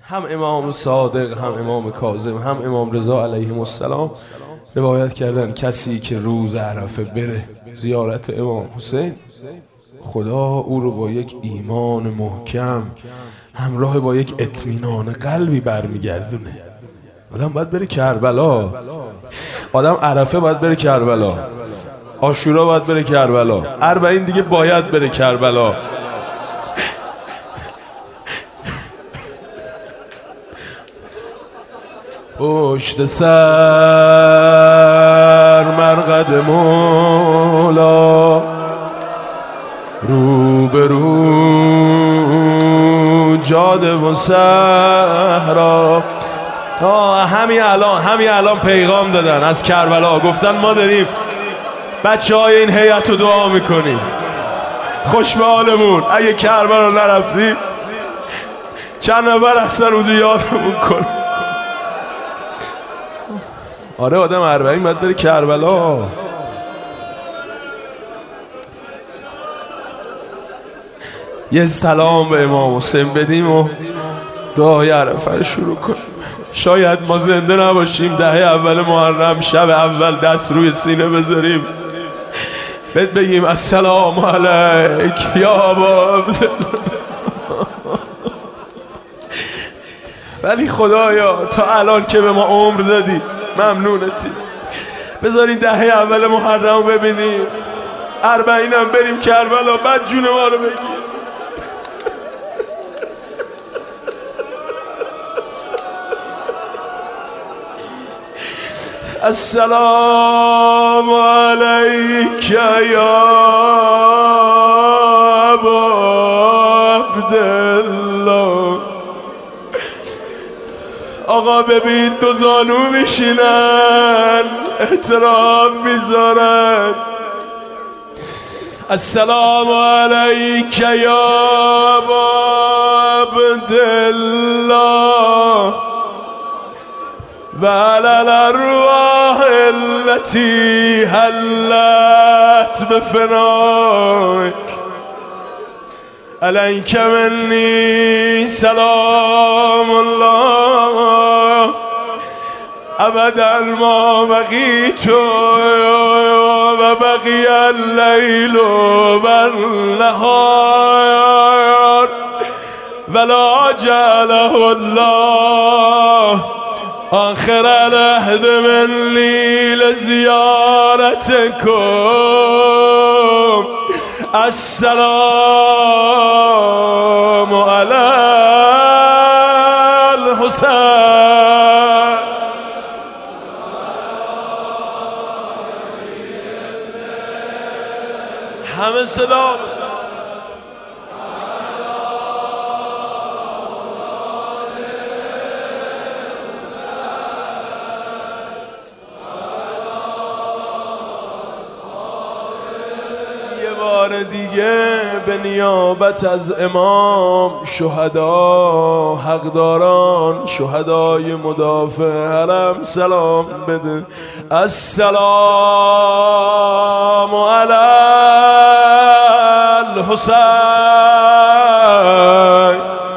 هم امام صادق، هم امام کاظم، هم امام رضا علیهم السلام روایت کردن کسی که روز عرفه بره زیارت امام حسین، خدا او رو با یک ایمان محکم همراه با یک اطمینان قلبی برمیگردونه. آدم باید بره کربلا، آدم عرفه باید بره کربلا، عاشورا باید بره کربلا، اربعین دیگه باید بره کربلا. پشت سر مرقد مولا، رو به رو جاده و صحرا. همین الان پیغام دادن از کربلا، گفتن ما داریم بچه های این هیئت رو دعا میکنیم، خوش به حالمون. اگه کربلا نرفتی چند نفر هستن اونجا یادمون کن. آره آدم اربعین باید بره کربلا. یه سلام به امام حسین بدیم و دعای عرفه رو شروع کنیم. شاید ما زنده نباشیم دهه اول محرم شب اول دست روی سینه بذاریم بهت بگیم السلام علیک یا ابا عبدالله. ولی خدایا تا الان که به ما عمر دادی ممنونتی. بذارین دهه اول محرم ببینیم، اربعینم بریم کربلا، بعد جون ما رو بگیر. السلام علیک یا ابا عبدالله. آقا ببین دو زانو میشینن احترام میذارن. السلام علیک یا ابا عبدالله و علی الارواح التي حلت بفناک. علیک منی سلام الله ابدا ما بقیت و بقی اللیل و النهار ولا جعله الله آخر العهد منی لزیارتکم. السلام علی الحسین. همه صدا دیگه به نیابت از امام شهدا حقداران شهدای مدافع حرم سلام بده. السلام علی الحسین.